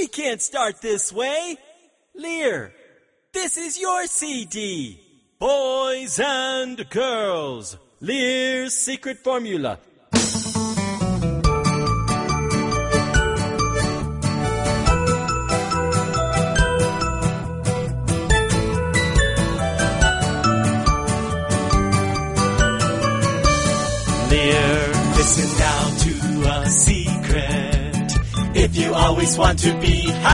We can't start this way. Lear, this is your CD. Boys and girls, Lear's secret formula. Lear, listen now to a secret. If you always want to be